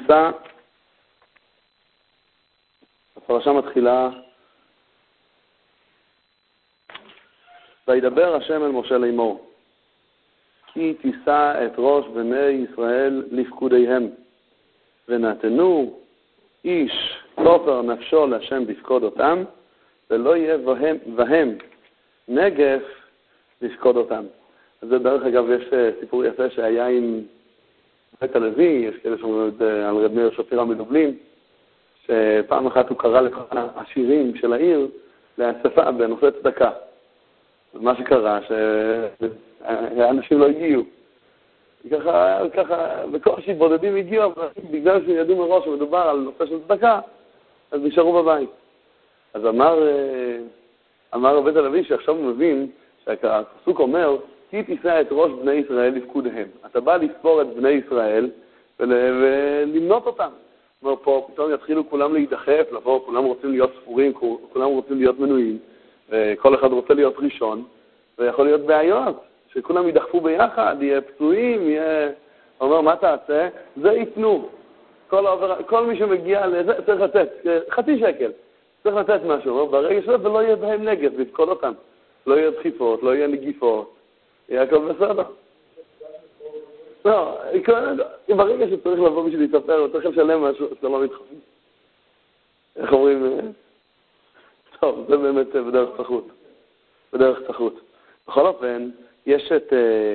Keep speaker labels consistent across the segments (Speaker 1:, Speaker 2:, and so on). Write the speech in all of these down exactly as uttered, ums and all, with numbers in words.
Speaker 1: תישא, הפרשה מתחילה, וידבר השם אל משה לאמור, כי תישא את ראש בני ישראל לפקודיהם, ונתנו איש כופר נפשו להשם בפקוד אותם, ולא יהיה בהם, בהם נגף לפקוד אותם. אז זה דרך אגב, יש סיפור יפה שהיה עם בית הלוי, יש כאלה שאומרים על רב מאיר שפירא מדובלין, שפעם אחת הוא קרא לכל השירים של העיר לאספה בנושא צדקה. אז מה שקרה, שאנשים לא הגיעו. ככה, ככה, בקושי בודדים הגיעו, אבל בגלל שידעו מראש שמדובר על נושא של צדקה, אז נשארו בבית. אז אמר, אמר בית הלוי שעכשיו הוא מבין, שהפסוק אומר, כי תישא את ראש בני ישראל לפקודיהם. אתה בא לספור את בני ישראל ולמנות אותם. אומר פה, פתאום יתחילו כולם להידחף, לבוא, כולם רוצים להיות ספורים, כולם רוצים להיות מנויים, וכל אחד רוצה להיות ראשון, ויכול להיות בעיות, שכולם ידחפו ביחד, יהיה פצועים, יהיה... הוא אומר, מה תעשה? זה יתנו. כל, העבר... כל מי שמגיע לזה צריך לתת, חצי שקל, צריך לתת משהו. ברגע שזה ולא יהיה בהם נגד, לפקוד אותם. לא יהיה דחיפות, לא יהיה נגיפות, יהיה הכל בסדר. לא, ברגע שצריך לבוא בשביל להתספר, הוא צריך לשלם משהו, זה לא מתחבים. איך אומרים? טוב, זה באמת בדרך צחות. בדרך צחות. בכל אופן, יש את...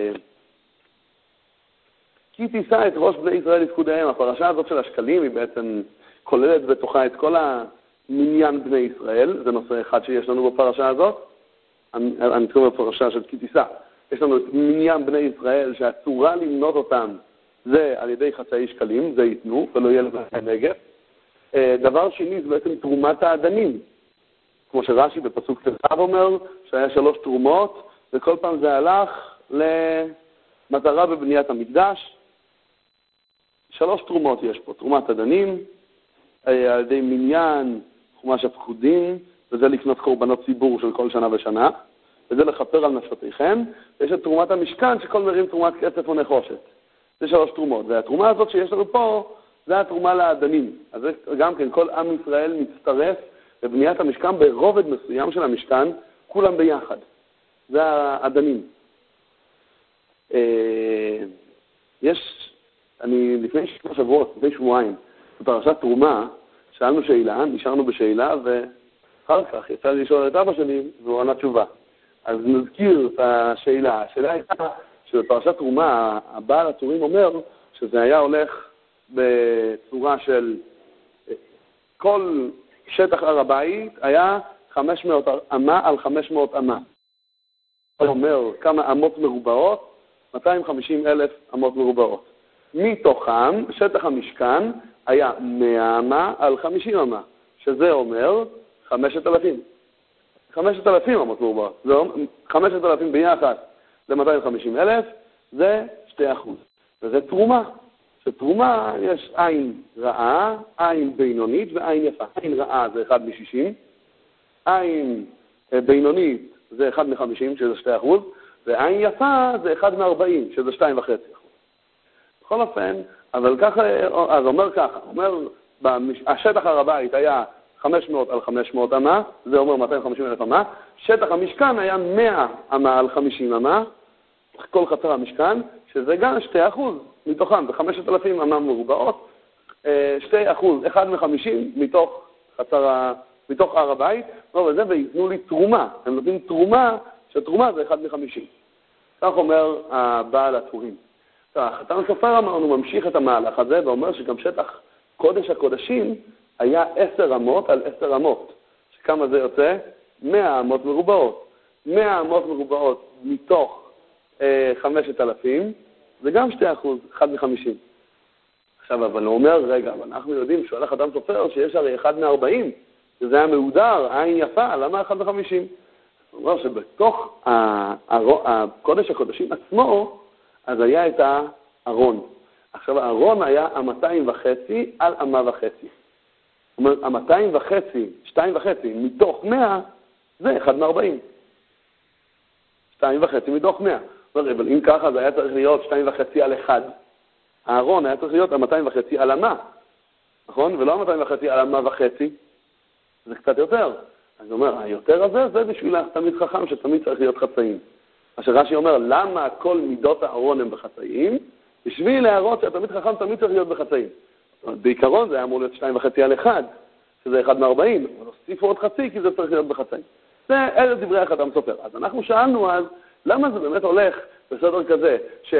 Speaker 1: כי תישא את ראש בני ישראל לפקודיהם. הפרשה הזאת של השקלים היא בעצם כוללת בתוכה את כל המניין בני ישראל. זה נושא אחד שיש לנו בפרשה הזאת. אני מתכוון בפרשה של כי תישא. יש לנו את מניין בני ישראל שהצורה למנות אותם זה על ידי חצאי שקלים, זה ייתנו, ולא יהיה לבן נגף. דבר שני זה בעצם תרומת האדנים. כמו שרש"י בפסוק ת"ו אומר, שהיה שלוש תרומות, וכל פעם זה הלך למטרה בבניית המקדש. שלוש תרומות יש פה, תרומת אדנים, על ידי מניין חומש הפקודים, וזה לקנות קורבנות ציבור של כל שנה ושנה, וזה לכפר על נפשותיכם, ויש את תרומת המשכן שכל מרים תרומת כסף או נחושת. זה שלוש תרומות, והתרומה הזאת שיש לנו פה, זה התרומה לאדנים. אז גם כן, כל עם ישראל מצטרף בבניית המשכן ברובד מסוים של המשכן, כולם ביחד. זה האדנים. יש, אני לפני שבוע שבועות, לפני שבועיים, בפרשת תרומה, שאלנו שאלה, נשארנו בשאלה, ואחר כך יצא לי לשאול את אבא שלי, והוא ענה תשובה. אז נזכיר את השאלה. השאלה הייתה שבפרשת תרומה, הבעל הצורים אומר שזה היה הולך בצורה של כל שטח הר הבית היה חמש מאות אמה על חמש מאות אמה. זה אומר כמה אמות מרובעות? מאתיים וחמישים אלף אמות מרובעות. מתוכם שטח המשכן היה מאה אמה על חמישים אמה, שזה אומר חמשת אלפים. חמשת אלפים אמות מרובעות. זה אומר, חמשת אלפים ביחד ל-מאתיים וחמישים אלף, זה שתי אחוז. וזה תרומה. שתרומה יש עין רעה, עין בינונית ועין יפה. עין רעה זה אחד משישים, עין בינונית זה אחד מחמישים, שזה שתי אחוז, ועין יפה זה אחד מארבעים, שזה שתיים וחצי אחוז. בכל אופן, אבל ככה, אז אומר ככה, אומר, השטח הר הבית היה חמש מאות על חמש מאות אמה, זה אומר מאתיים וחמישים אלף אמה, שטח המשכן היה מאה אמה על חמישים אמה, כל חצר המשכן, שזה גם שתי אחוז מתוכם, ב-חמשת אלפים אמה מרובעות, שתי אחוז, אחד מחמישים מתוך חצר, מתוך הר הבית, וזה, ויתנו לי תרומה, הם נותנים תרומה, שתרומה זה אחד מחמישים. כך אומר הבעל הטורים. חתן סופר אמרנו, ממשיך את המהלך הזה, ואומר שגם שטח קודש הקודשים היה עשר אמות על עשר אמות. שכמה זה יוצא? מאה אמות מרובעות. מאה אמות מרובעות מתוך אה, חמשת אלפים, זה גם שתי אחוז, אחד מחמישים. עכשיו, אבל הוא אומר, רגע, אבל אנחנו יודעים שהולך חתן סופר שיש הרי אחד מארבעים, שזה היה מהודר, עין יפה, למה אחד מחמישים? הוא אומר שבתוך הקודש הקודשים עצמו, אז היה את הארון. עכשיו, הארון היה המאתיים וחצי על אמה וחצי. זאת אומרת, המאתיים וחצי, שתיים וחצי, מתוך מאה, זה אחד מארבעים. שתיים וחצי מתוך מאה. אבל אם ככה, זה היה צריך להיות שתיים וחצי על אחד. הארון היה צריך להיות המאתיים וחצי על אמה. נכון? ולא מאתיים וחצי, אלא מה וחצי? זה קצת יותר. אז הוא אומר, היותר הזה, זה בשביל תמיד חכם שתמיד צריך להיות חצאים. מה שרש"י אומר, למה כל מידות הארון הם בחצאים? בשביל להראות שהתמיד חכם תמיד צריך להיות בחצאים. בעיקרון זה היה אמור להיות שתיים וחצי על אחד, שזה אחד מארבעים, אבל הוסיפו עוד חצי כי זה צריך להיות בחצאים. זה אלה דברי החתם סופר. אז אנחנו שאלנו אז, למה זה באמת הולך בסדר כזה,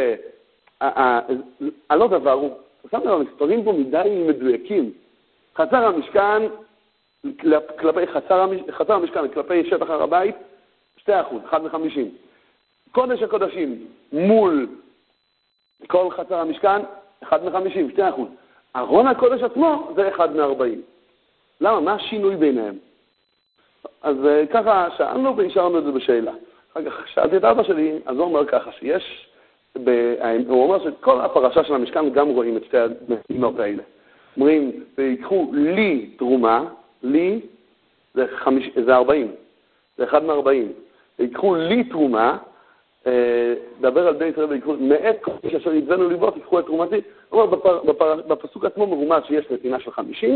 Speaker 1: שהלא דבר הוא, שמנו המספרים פה מדי מדויקים. חצר המשכן, כלפי חצר, חצר המשכן, כלפי שטח הר הבית, שתי אחוז, אחד מחמישים. קודש הקודשים מול כל חצר המשכן, אחד מחמישים, שתי אחוז. ארון הקודש עצמו זה אחד מארבעים. למה? מה השינוי ביניהם? אז ככה שאלנו והשארנו את זה בשאלה. אחר כך שאלתי את אבא שלי, אז הוא אומר ככה, שיש, ב... הוא אומר שכל הפרשה של המשכן גם רואים את שתי המדינות האלה. אומרים, ויקחו לי תרומה, לי זה, חמיש... זה ארבעים, זה אחד מארבעים. ויקחו לי תרומה, דבר על בני ישראל ויקחו, מאת כל אשר ידבנו ליבות, יקחו את תרומתי. הוא אומר, בפר... בפר... בפסוק עצמו מרומז שיש נתינה של חמישים,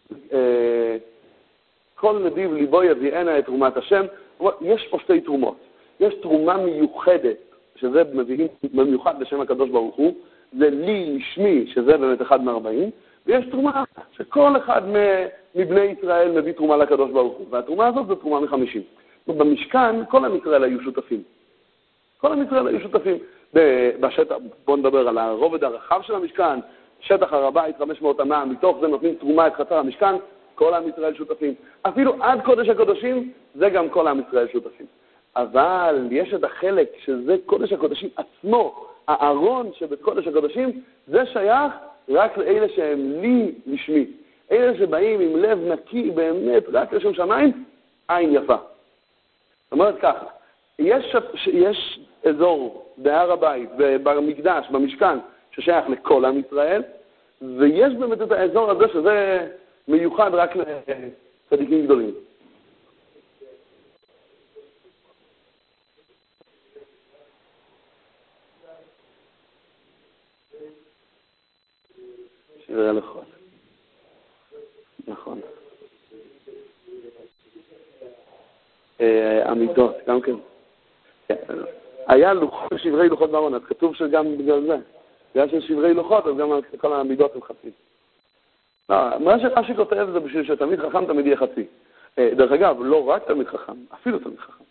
Speaker 1: כל נדיב ליבו יביאנה את תרומת השם. יש פה שתי תרומות. יש תרומה מיוחדת, שזה מביאים במיוחד לשם הקדוש ברוך הוא, זה לי לשמי, שזה באמת אחד מארבעים, ויש תרומה שכל אחד מבני ישראל מביא תרומה לקדוש ברוך הוא, והתרומה הזאת זה תרומה מחמישים. במשכן כל עם ישראל היו שותפים. כל עם ישראל היו שותפים. בשטח, בואו נדבר על הרובד הרחב של המשכן, שטח הר הבית, חמש מאות אמה, מתוך זה נותנים תרומה את חצר המשכן, כל עם ישראל שותפים. אפילו עד קודש הקודשים, זה גם כל עם ישראל שותפים. אבל יש את החלק שזה קודש הקודשים עצמו, הארון שבקודש הקודשים, זה שייך רק לאלה שהם לי לשמי. אלה שבאים עם לב נקי באמת רק לשם שמיים, עין יפה. זאת אומרת ככה, יש, יש אזור בהר הבית, במקדש, במשכן, ששייך לכל עם ישראל, ויש באמת את האזור הזה שזה מיוחד רק לצדיקים גדולים. שברי הלוחות. נכון. עמידות, גם כן. היה לוחות, שברי לוחות בארון, אז כתוב שגם בגלל זה. בגלל שיש שברי לוחות, אז גם כל העמידות הם חצי. מה שרש"י כותב זה בשביל שתמיד חכם תמיד יהיה חצי. דרך אגב, לא רק תמיד חכם, אפילו תמיד חכם.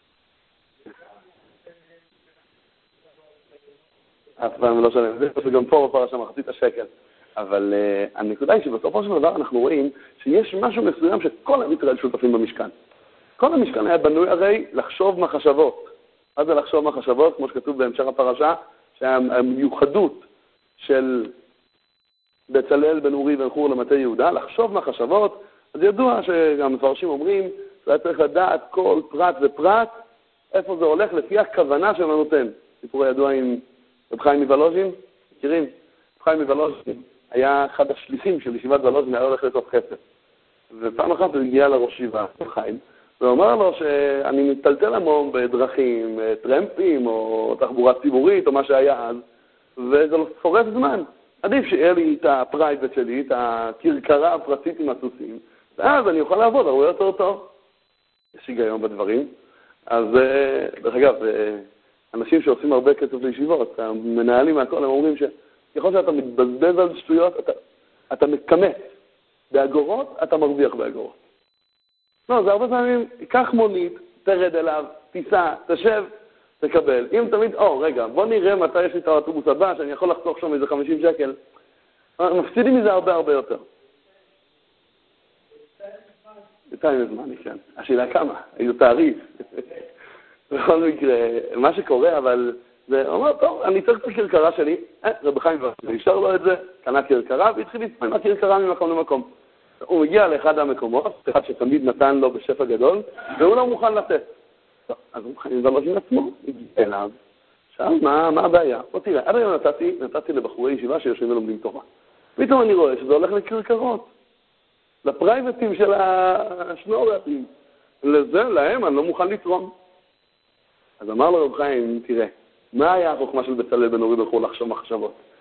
Speaker 1: אף פעם לא שלם. זה גם פה בפרשה מחצית השקל. אבל uh, הנקודה היא שבסופו של דבר אנחנו רואים שיש משהו מסוים שכל עם ישראל שותפים במשכן. כל המשכן היה בנוי הרי לחשוב מחשבות. מה זה לחשוב מחשבות? כמו שכתוב בהמשך הפרשה, שהמיוחדות של בצלאל בן אורי בן חור למטה יהודה, לחשוב מחשבות. אז ידוע שגם מפרשים אומרים, זה צריך לדעת כל פרט ופרט, איפה זה הולך לפי הכוונה של הנותן. סיפור ידוע עם רב חיים מוולוז'ין, מכירים? רב חיים מוולוז'ין היה אחד השליחים של ישיבת וולוז'ין, היה הולך לתוך חסד. ופעם אחת הוא הגיע לראש ישיבה, רב חיים, ואומר לו שאני מטלטל המון בדרכים, טרמפים או תחבורה ציבורית או מה שהיה אז, וזה לא שורף זמן. עדיף שיהיה לי את הפרייבט שלי, את הכרכרה הפרטית עם הסוסים, ואז אני אוכל לעבוד הרבה יותר טוב. יש היגיון בדברים. אז דרך אגב, אנשים שעושים הרבה כסף לישיבות, המנהלים מהכל, הם אומרים שככל שאתה מתבזבז על שטויות, אתה, אתה מקמת באגורות, אתה מרוויח באגורות. לא, זה הרבה פעמים, קח מונית, תרד אליו, תיסע, תשב, תקבל. אם תמיד, או, רגע, בוא נראה מתי יש לי את האוטובוס הבא, שאני יכול לחסוך שם איזה חמישים שקל. מפסידים מזה הרבה הרבה יותר. בינתיים זמן, כן. השאלה כמה? איזה תעריף. בכל מקרה, מה שקורה, אבל זה אומר, טוב, אני צריך את הכרכרה שלי, אה, רב חיים ואני אשאר לו את זה, קנה כרכרה, והתחיל להתפעם הכרכרה ממקום למקום. הוא מגיע לאחד המקומות, אחד שתמיד נתן לו בשפע גדול, והוא לא מוכן לתת. טוב, אז רב חיים ואני עצמו, הגיע אליו, עכשיו, מה, מה הבעיה? בוא תראה, עד היום נתתי, נתתי לבחורי ישיבה שיושבים ולומדים תורה. פתאום אני רואה שזה הולך לכרכרות, לפרייבטים של השנורתים. לזה, להם, אני לא מוכן לתרום. אז אמר לו רב חיים, תראה, מה היה החוכמה של בצלאל בן אורי בן חור לחשוב מחשבות?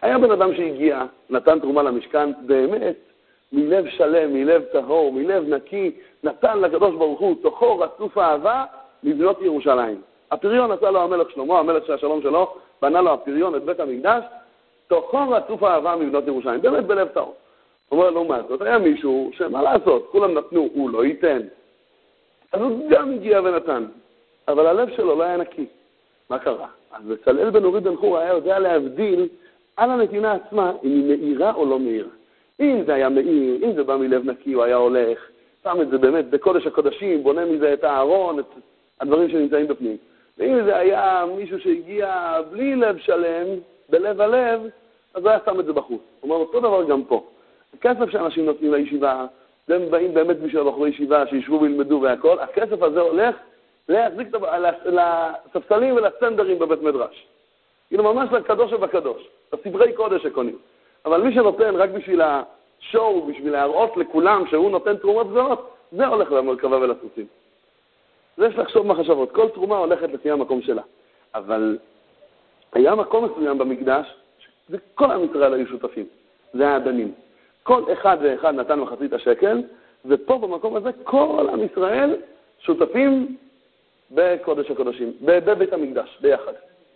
Speaker 1: היה בן אדם שהגיע, נתן תרומה למשכן, באמת, מלב שלם, מלב טהור, מלב נקי, נתן לקדוש ברוך הוא תוכו רצוף אהבה לבנות ירושלים. הפריון נתן לו המלך שלמה, המלך של השלום שלו, בנה לו הפריון את בית המקדש, תוכו רצוף אהבה מבנות ירושלים, באמת בלב טהור. הוא אומר, לעומת זאת, היה מישהו שמה לעשות, כולם נתנו, הוא לא ייתן. אז הוא גם הגיע ונתן, אבל הלב שלו לא היה נקי. מה קרה? אז בצלאל בן אורי בן חור היה יודע להבדיל על הנתינה עצמה, אם היא מאירה או לא מאירה. אם זה היה מאיר, אם זה בא מלב נקי, הוא היה הולך, שם את זה באמת בקודש הקודשים, בונה מזה את הארון, את הדברים שנמצאים בפנים. ואם זה היה מישהו שהגיע בלי לב שלם, בלב הלב, אז הוא היה שם את זה בחוץ. זאת אומרת, אותו דבר גם פה. הכסף שאנשים נותנים לישיבה, הם באים באמת בשביל הבחורי ישיבה, שישבו וילמדו והכל, הכסף הזה הולך להחזיק לספסלים ולסטנדרים בבית מדרש. כאילו ממש לקדוש ובקדוש, לסברי קודש שקונים. אבל מי שנותן רק בשביל השואו, בשביל להראות לכולם שהוא נותן תרומות גדולות, זה הולך למרכבה ולסוסים. זה יש לחשוב מחשבות. כל תרומה הולכת לפי המקום שלה. אבל היה מקום מסוים במקדש, וכל עם ישראל היו שותפים. זה האדנים. כל אחד ואחד נתן מחצית השקל, ופה במקום הזה כל עם ישראל שותפים בקודש הקודשים, בבית המקדש, ביחד.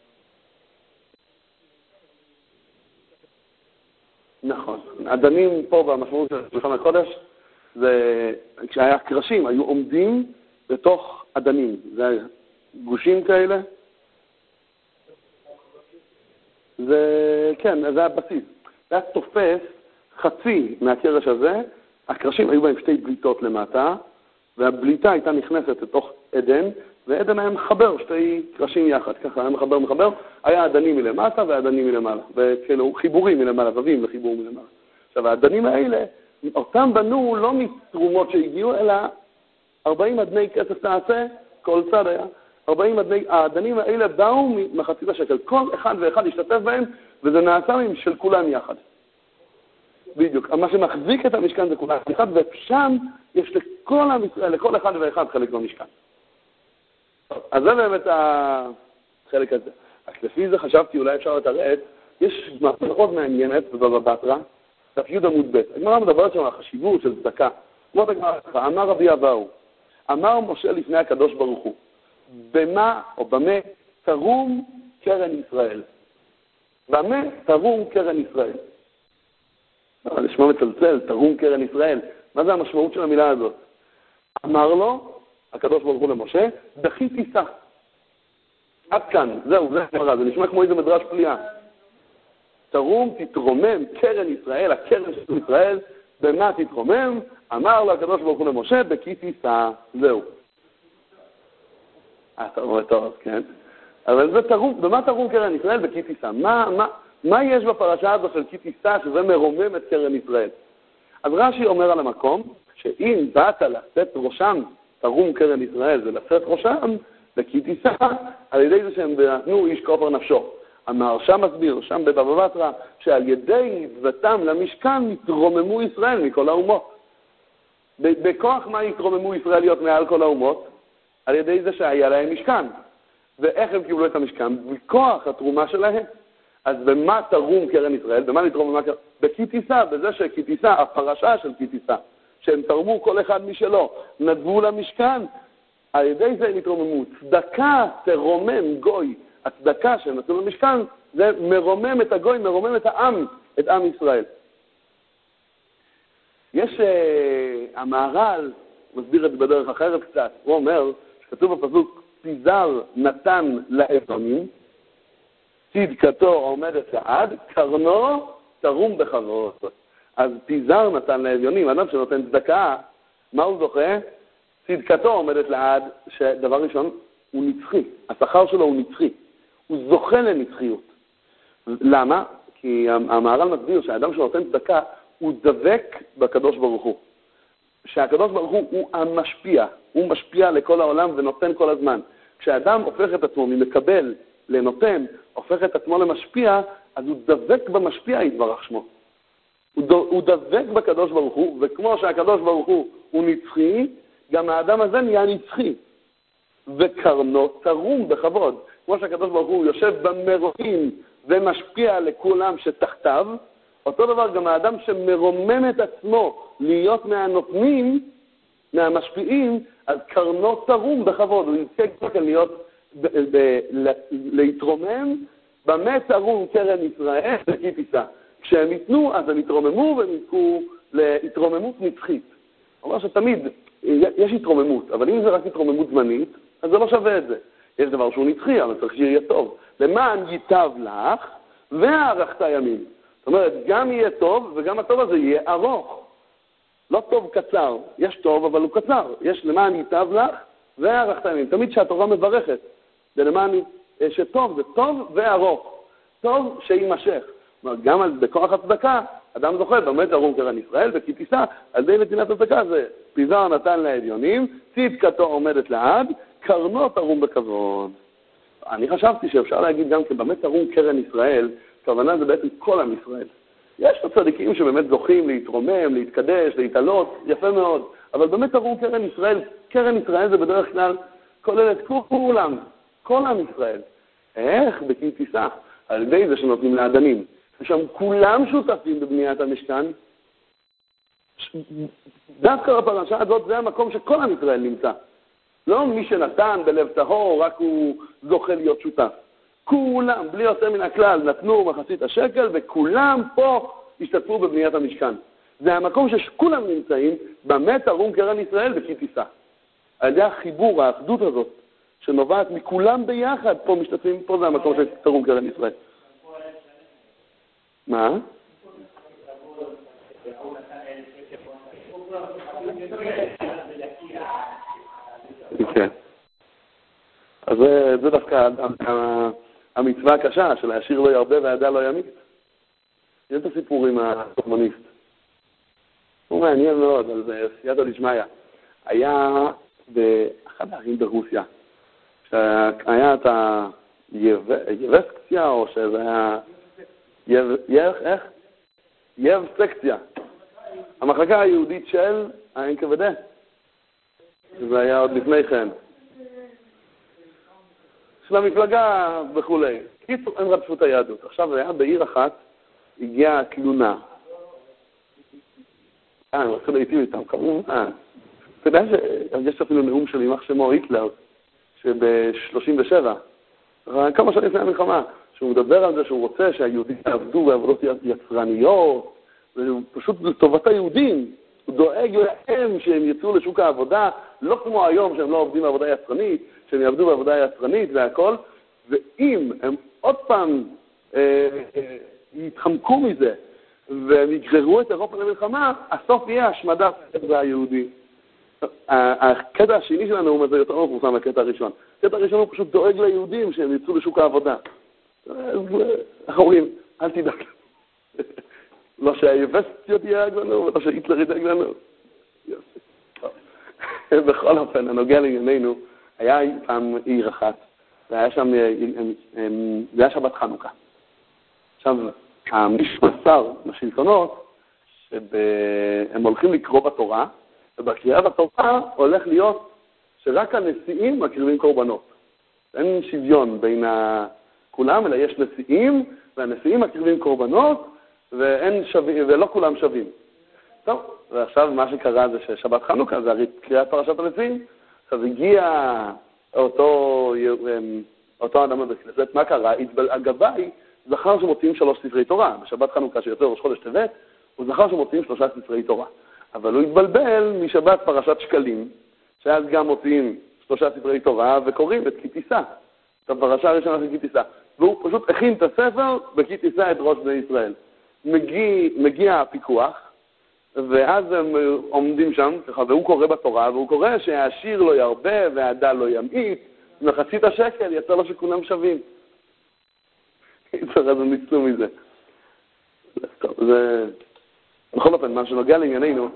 Speaker 1: נכון. אדנים פה במשמעות של שולחן הקודש, זה כשהיה קרשים, היו עומדים בתוך אדנים. זה היה גושים כאלה. זה, כן, זה היה בסיס. זה היה תופס חצי מהקרש הזה, הקרשים היו בהם שתי בליטות למטה, והבליטה הייתה נכנסת לתוך עדן, ועדן היה מחבר שתי קרשים יחד, ככה היה מחבר מחבר, היה עדנים מלמטה ועדנים מלמעלה, וכאילו חיבורים מלמעלה, רבים לחיבור מלמעלה. עכשיו, העדנים האלה, אותם בנו לא מתרומות שהגיעו, אלא ארבעים אדני כסף תעשה, כל צד היה, ארבעים אדני, העדנים האלה באו ממחצית השקל, כל אחד ואחד השתתף בהם, וזה נעשה של כולם יחד. בדיוק, מה שמחזיק את המשכן זה כולם יחד, ושם יש לכל עם ישראל, לכל אחד ואחד חלק במשכן. אז זה באמת החלק הזה. אז לפי זה חשבתי, אולי אפשר לתראת, יש מאוד מעניינת בבבא בתרא, דף י' עמוד ב'. הגמרא מדברת שם על החשיבות של צדקה. כמו את הגמרא, אמר רבי אבאו, אמר משה לפני הקדוש ברוך הוא, במה או במה תרום קרן ישראל. במה תרום קרן ישראל. לשמה מצלצל, תרום קרן ישראל. מה זה המשמעות של המילה הזאת? אמר לו, הקדוש ברוך הוא למשה, דחי תיסע. עד כאן, זהו, זה נראה, זה נשמע כמו איזה מדרש פליאה. תרום, תתרומם, קרן ישראל, הקרן של ישראל, במה תתרומם? אמר לו הקדוש ברוך הוא למשה, בכי תיסע. זהו. אה, אתה רואה טוב, כן. אבל זה תרום, במה תרום קרן ישראל? בכי תיסע. מה, מה, מה יש בפרשה הזו של כי תיסע, שזה מרומם את קרן ישראל? אז רש"י אומר על המקום, שאם באת לשאת ראשם, תרום קרן ישראל, זה לשאת ראשם, וכי תיסע, על ידי זה שהם נתנו איש כופר נפשו. המהרש"א מסביר, שם בבבא בתרא, שעל ידי נצבתם למשכן יתרוממו ישראל מכל האומות. בכוח מה יתרוממו ישראליות מעל כל האומות? על ידי זה שהיה להם משכן. ואיך הם קיבלו את המשכן? בכוח התרומה שלהם. אז במה תרום קרן ישראל? במה נתרום במה קרן? בכי תיסע, בזה שכי תיסע, הפרשה של כי תיסע, שהם תרמו כל אחד משלו, נדבו למשכן, על ידי זה הם יתרוממו. צדקה תרומם גוי. הצדקה שהם נתנו למשכן, זה מרומם את הגוי, מרומם את העם, את עם ישראל. יש, uh, המהר"ל מסביר את זה בדרך אחרת קצת, הוא אומר, שכתוב בפסוק, פיזר נתן לאדונים, צדקתו עומדת לעד, קרנו תרום בכבוד. אז פיזר נתן לאביונים, אדם שנותן צדקה, מה הוא זוכה? צדקתו עומדת לעד, שדבר ראשון הוא נצחי, השכר שלו הוא נצחי, הוא זוכה לנצחיות. למה? כי המהר"ל מסביר שהאדם שנותן צדקה, הוא דבק בקדוש ברוך הוא. שהקדוש ברוך הוא הוא המשפיע, הוא משפיע לכל העולם ונותן כל הזמן. כשאדם הופך את עצמו ממקבל לנותן, הופך את עצמו למשפיע, אז הוא דבק במשפיע יתברך שמו. הוא, ד... הוא דבק בקדוש ברוך הוא, וכמו שהקדוש ברוך הוא הוא נצחי, גם האדם הזה נהיה נצחי. וקרנו תרום בכבוד. כמו שהקדוש ברוך הוא יושב במרומים ומשפיע לכולם שתחתיו, אותו דבר גם האדם שמרומם את עצמו להיות מהנותנים, מהמשפיעים, אז קרנו תרום בכבוד, הוא יזכה כאן להיות, ב- ב- ב- להתרומם, במה תרום קרן ישראל וכי תישא. כשהם ייתנו, אז הם יתרוממו והם יזכו להתרוממות נצחית. הוא אומר שתמיד יש התרוממות, אבל אם זה רק התרוממות זמנית, אז זה לא שווה את זה. יש דבר שהוא נצחי, אבל צריך שיהיה טוב. למען ייטב לך והארכת ימים. זאת אומרת, גם יהיה טוב וגם הטוב הזה יהיה ארוך. לא טוב קצר, יש טוב אבל הוא קצר. יש למען ייטב לך והארכת ימים. תמיד שהתורה מברכת, זה למען שטוב, זה טוב וארוך. טוב שימשך. זאת אומרת, גם על, בכוח הצדקה, אדם זוכה, באמת תרום קרן ישראל, וכי תישא, על די נתינת הצדקה זה פיזר נתן לעליונים, צדקתו עומדת לעד, קרנו תרום בכבוד. אני חשבתי שאפשר להגיד גם כן, באמת תרום קרן ישראל, כוונה זה בעצם כל עם ישראל. יש לו צדיקים שבאמת זוכים להתרומם, להתקדש, להתעלות, יפה מאוד, אבל באמת תרום קרן ישראל, קרן ישראל זה בדרך כלל כולל את כולם, כל עם ישראל. איך? בכי תישא, על ידי זה שנותנים לאדנים. ושם כולם שותפים בבניית המשכן. דווקא בפרשה הזאת זה המקום שכל עם ישראל נמצא. לא מי שנתן בלב טהור, רק הוא זוכה להיות שותף. כולם, בלי יוצא מן הכלל, נתנו מחצית השקל, וכולם פה השתתפו בבניית המשכן. זה המקום שכולם נמצאים, במה תרום קרן ישראל וכי תישא. על ידי החיבור, האחדות הזאת, שנובעת מכולם ביחד, פה משתתפים, פה זה המקום שתרום קרן ישראל. מה? כן. אז זה דווקא המצווה הקשה של להשאיר לא ירבה והידע לא ימית. יש את הסיפור עם הקומוניסט. הוא מעניין מאוד, על זה סייעתא דשמיא. היה באחד הערים ברוסיה, שהיה את היבסקציה, או שזה היה... איך? יבסקציה. המחלקה היהודית של ה-אן קה וי די. זה היה עוד לפני כן. של המפלגה וכולי. קיצור, הם רדפו את היהדות. עכשיו היה בעיר אחת, הגיעה תלונה. אה, אני רוצה להיטיב איתם, כמובן. אתה יודע שיש אפילו נאום של יימח שמו היטלר, שב-שלושים ושבע, כמה שנים לפני המלחמה, שהוא מדבר על זה שהוא רוצה שהיהודים יעבדו בעבודות יצרניות, זה פשוט לטובת היהודים. הוא דואג להם שהם יצאו לשוק העבודה, לא כמו היום שהם לא עובדים בעבודה יצרנית, שהם יעבדו בעבודה יצרנית והכל, ואם הם עוד פעם אה, אה, יתחמקו מזה, והם יגררו את אירופה למלחמה, הסוף יהיה השמדת היהודי. הקטע השני של הנאום הזה יותר מפורסם מהקטע הראשון. הקטע הראשון הוא פשוט דואג ליהודים שהם יצאו לשוק העבודה. איך אומרים? אל תדאג. לא שהיבסטיות ידאג לנו, ולא שהיטלר ידאג לנו. בכל אופן, הנוגע לענייננו, היה פעם עיר אחת, והיה שם, זה היה שבת חנוכה. עכשיו, מישהו מסר לשלטונות, שהם הולכים לקרוא בתורה, ובקריאה בתורה הולך להיות שרק הנשיאים מקריבים קורבנות. אין שוויון בין כולם, אלא יש נשיאים, והנשיאים מקריבים קורבנות, ואין שווים, ולא כולם שווים. טוב, ועכשיו מה שקרה זה ששבת חנוכה, זה הרי קריאת פרשת הנשיאים. עכשיו הגיע אותו, אותו אדם בכנסת, מה קרה? הגבאי זכר שמוצאים שלוש ספרי תורה. בשבת חנוכה שיוצא ראש חודש טבת, הוא זכר שמוצאים שלושה ספרי תורה. אבל הוא התבלבל משבת פרשת שקלים, שאז גם מוצאים שלושה ספרי תורה וקוראים את כי תישא. את הפרשה הראשונה של כי תישא. והוא פשוט הכין את הספר וכי תישא את ראש בני ישראל. מגיע, מגיע הפיקוח, ואז הם עומדים שם, והוא קורא בתורה, והוא קורא שהעשיר לא ירבה והדל לא ימעיט, מחצית השקל יצא לו שכולם שווים. אז הם ניצלו מזה. טוב, זה... בכל אופן, מה שנוגע לענייננו,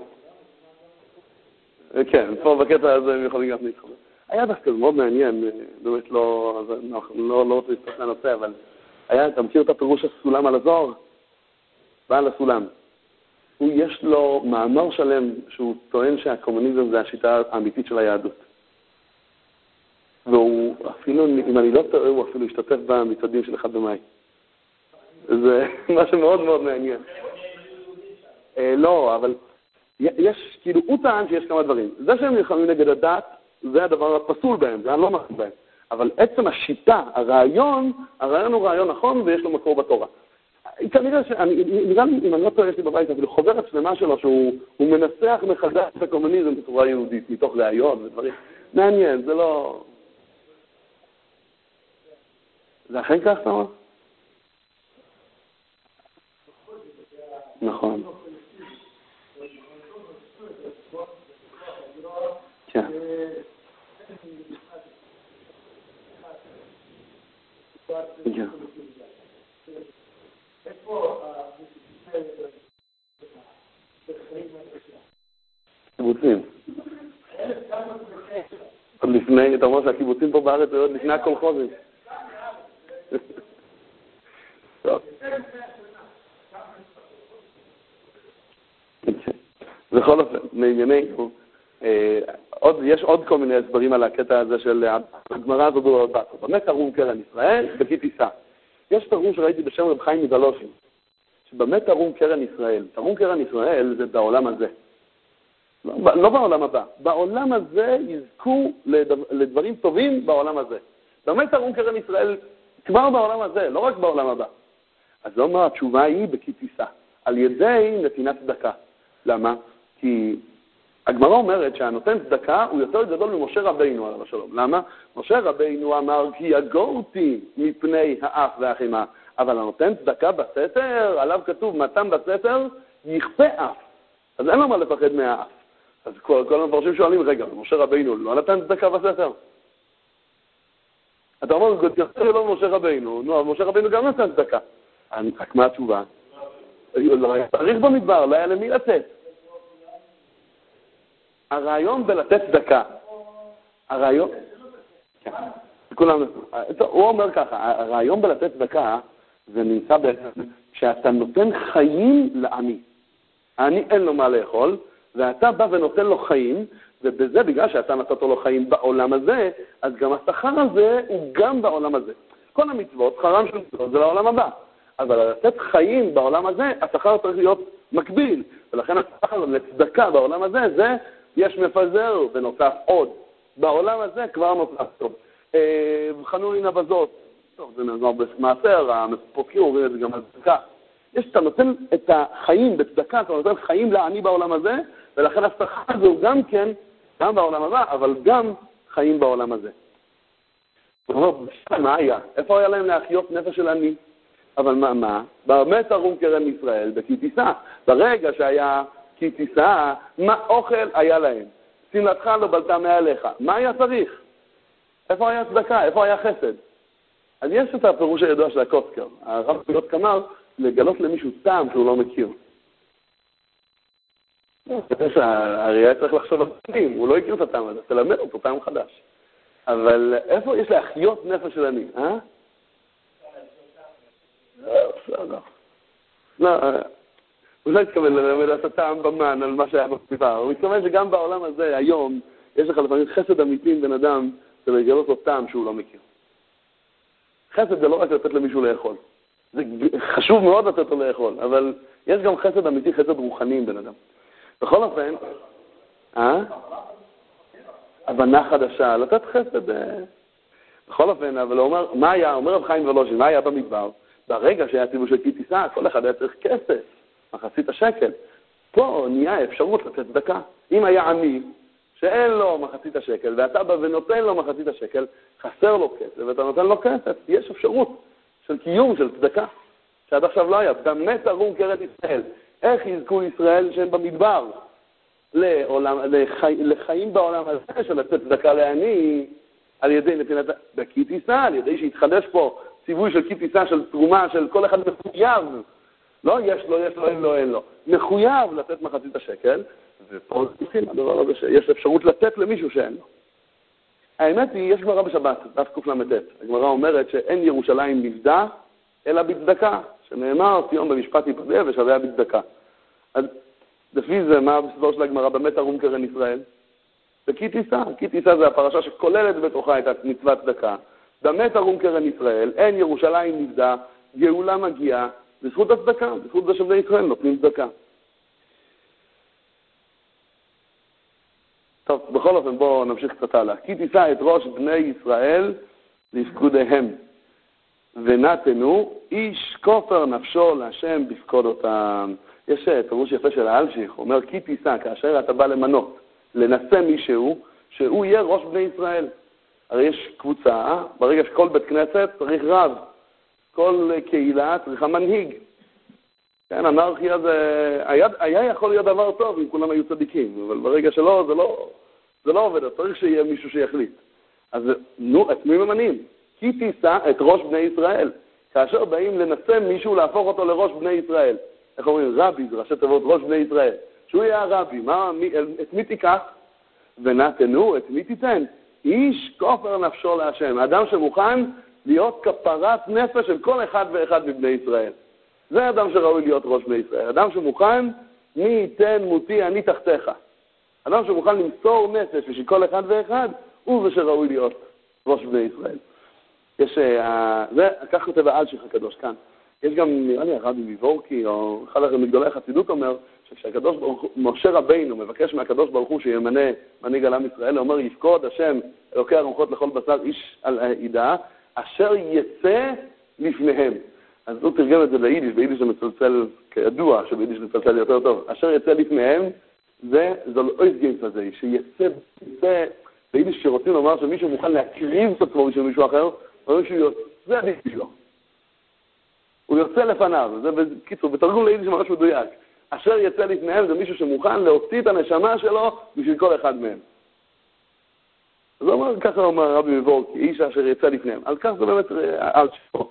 Speaker 1: כן, פה בקטע הזה הם יכולים גם להתחבר. היה דווקא מאוד מעניין, באמת לא, לא, לא רוצה להסתכל לנושא, אבל היה, אתה מכיר את הפירוש הסולם על הזוהר? בעל הסולם. הוא יש לו מאמר שלם שהוא טוען שהקומוניזם זה השיטה האמיתית של היהדות. והוא אפילו, אם אני לא טועה, הוא אפילו השתתף במצעדים של אחד במאי. זה משהו מאוד מאוד מעניין. לא, אבל יש, כאילו, הוא טען שיש כמה דברים. זה שהם נלחמים נגד הדת, זה הדבר הפסול בהם, זה אני לא מכיר בהם. אבל עצם השיטה, הרעיון, הרעיון הוא רעיון נכון ויש לו מקור בתורה. כנראה שאני, נראה לי, אם אני לא טועה, יש לי בבית, אפילו חוברת שלמה שלו, שהוא מנסח מחדש את הקומוניזם בצורה יהודית, מתוך ראיות ודברים. מעניין, זה לא... זה אכן כך, אתה אומר? נכון. כן. כן. קיבוצים. עוד לפני, אתה אומר שהקיבוצים פה בארץ זה עוד לפני הקולחוזים. טוב. בכל אופן, לענייננו, יש עוד כל מיני הסברים על הקטע הזה של הגמרא הזו בבבא בתרא. במה תרום קרן ישראל? בכי תישא. יש תרגום שראיתי בשם רב חיים מוולוז'ין, שבמה תרום קרן ישראל. תרום קרן ישראל זה בעולם הזה. לא, לא בעולם הבא. בעולם הזה יזכו לדברים טובים בעולם הזה. במה תרום קרן ישראל כבר בעולם הזה, לא רק בעולם הבא. אז לא מה, התשובה היא בכי תישא, על ידי נתינת צדקה. למה? כי הגמרא אומרת שהנותן צדקה הוא יותר גדול ממשה רבינו עליו השלום. למה? משה רבינו אמר כי יגורתי מפני האף והחימה, אבל הנותן צדקה בסתר, עליו כתוב מתן בסתר יכפה אף. אז אין לו מה לפחד מהאף. אז כל, כל המפרשים שואלים, רגע, משה רבינו לא נתן צדקה בסתר? אתה אומר, יותר לא משה רבינו, נו, משה רבינו גם נתן צדקה. רק מה התשובה? לא היה צריך במדבר, לא היה למי לתת. הרעיון בלתת צדקה, הרעיון, כולם, הוא אומר ככה, הרעיון בלתת צדקה זה נמצא בעצם שאתה נותן חיים לעני. העני אין לו מה לאכול, ואתה בא ונותן לו חיים, ובזה בגלל שאתה נתת לו חיים בעולם הזה, אז גם השכר הזה הוא גם בעולם הזה. כל המצוות, שכרם של מצוות זה לעולם הבא. אבל לתת חיים בעולם הזה, השכר צריך להיות מקביל, ולכן השכר לצדקה בעולם הזה, זה יש מפזר ונוסף עוד. בעולם הזה כבר נוסף טוב. חנונים הבזות, טוב, זה נעזור במעשר, הפוסקים אומרים את זה גם על צדקה. יש, אתה נותן את החיים בצדקה, אתה נותן חיים לעני בעולם הזה, ולכן השכר הזה הוא גם כן, גם בעולם הבא, אבל גם חיים בעולם הזה. הוא אומר, מה היה? איפה היה להם להחיות נפש של עני? אבל מה, מה? במה תרום קרן ישראל? בכי תישא. ברגע שהיה כי תישא, מה אוכל היה להם? שמלתך לא בלטה מעליך. מה היה צריך? איפה היה צדקה? איפה היה חסד? אז יש את הפירוש הידוע של הקוסקר. הרב פיוט אמר לגלות למישהו טעם שהוא לא מכיר. הרי היה צריך לחשוב על טעמים, הוא לא הכיר את הטעם הזה, תלמד אותו טעם חדש. אבל איפה יש להחיות נפש של עני? אה? בסדר. לא, הוא לא התכוון ללמד את הטעם במן על מה שהיה בסביבה. הוא מתכוון שגם בעולם הזה, היום, יש לך לפעמים חסד אמיתי עם בן אדם, זה לגלות לו טעם שהוא לא מכיר. חסד זה לא רק לתת למישהו לאכול. זה חשוב מאוד לתת לו לאכול, אבל יש גם חסד אמיתי, חסד רוחני עם בן אדם. בכל אופן, אה? הבנה חדשה, לתת חסד. בכל אופן, אבל הוא אומר, מה היה? אומר רב חיים ולוז'ין, מה היה במדבר? ברגע שהיה ציווי של כי תישא, כל אחד היה צריך כסף, מחצית השקל. פה נהיה אפשרות לתת צדקה. אם היה עני שאין לו מחצית השקל, ואתה בא ונותן לו מחצית השקל, חסר לו כסף, ואתה נותן לו כסף, יש אפשרות של קיום, של צדקה, שעד עכשיו לא היה. במה תרום קרן ישראל? איך יזכו ישראל שהם במדבר לעולם, לחי, לחיים בעולם הזה של לתת צדקה לעני על ידי נתינת בכי תישא, על ידי שהתחדש פה ציווי של כי תישא, של תרומה, של כל אחד מחויב. לא יש לו, יש לו, אין לו, אין לו. מחויב לתת מחצית השקל, ופה צריכים הדבר הזה שיש אפשרות לתת למישהו שאין לו. האמת היא, יש גמרא בשבת, דף קל"ט. הגמרא אומרת שאין ירושלים נפדה, אלא בצדקה. שנאמר, ציון במשפט יפדה ושביה בצדקה. אז לפי זה, מה בסופו של הגמרא? במה תרום קרן ישראל? בכי תישא. כי תישא זה הפרשה שכוללת בתוכה את מצוות צדקה. במה תרום קרן ישראל? אין ירושלים נפדה, שהגאולה מגיעה בזכות הצדקה, בזכות זה שבני ישראל נותנים צדקה. טוב, בכל אופן בואו נמשיך קצת הלאה. כי תישא את ראש בני ישראל לפקודיהם, ונתנו איש כופר נפשו להשם בפקוד אותם. יש פירוש יפה של האלשיך, הוא אומר, כי תישא, כאשר אתה בא למנות, לנסה מישהו, שהוא יהיה ראש בני ישראל. הרי יש קבוצה, ברגע שכל בית כנסת צריך רב, כל קהילה צריכה מנהיג. כן, אנרכיה זה, היה, היה יכול להיות דבר טוב אם כולם היו צדיקים, אבל ברגע שלא, זה לא, זה לא עובד, צריך שיהיה מישהו שיחליט. אז נו, את מי ממנים? כי תישא את ראש בני ישראל. כאשר באים לנסה מישהו להפוך אותו לראש בני ישראל. איך אומרים? רבי, זה ראשי תיבות ראש בני ישראל. שהוא יהיה הרבי, מה, מי, את מי תיקח? ונתנו, את מי תיתן? איש כופר נפשו להשם. אדם שמוכן להיות כפרת נפש של כל אחד ואחד מבני ישראל. זה אדם שראוי להיות ראש בני ישראל. אדם שמוכן, מי ייתן מותי אני תחתיך. אדם שמוכן למסור נפש בשביל כל אחד ואחד, הוא זה שראוי להיות ראש בני ישראל. יש, זה, כך כותב האלשיך הקדוש כאן. יש גם, נראה לי, הרבי מוורקי, או אחד מגדולי החסידות אומר, שכשהקדוש ברוך הוא, משה רבינו מבקש מהקדוש ברוך הוא שימנה מנהיג על עם ישראל, הוא אומר, יפקוד השם אלוקי הרוחות לכל בשר איש על העידה, אשר יצא לפניהם. אז הוא תרגם את זה ליידיש, ביידיש זה מצלצל כידוע, שביידיש מצלצל יותר טוב. אשר יצא לפניהם, זה, זה לא איזגייס הזה, שיצא, זה, ביידיש שרוצים לומר שמישהו מוכן להקריב את עצמו של מישהו אחר, או מישהו יוצא בשבילו. הוא יוצא לפניו, זה בקיצור, בתרגום ליידיש ממש מדויק. אשר יצא לפניהם זה מישהו שמוכן להוציא את הנשמה שלו בשביל כל אחד מהם. אז הוא אומר, ככה אומר רבי מוורקי, איש אשר יצא לפניהם. אז כך זה באמת אלשיך.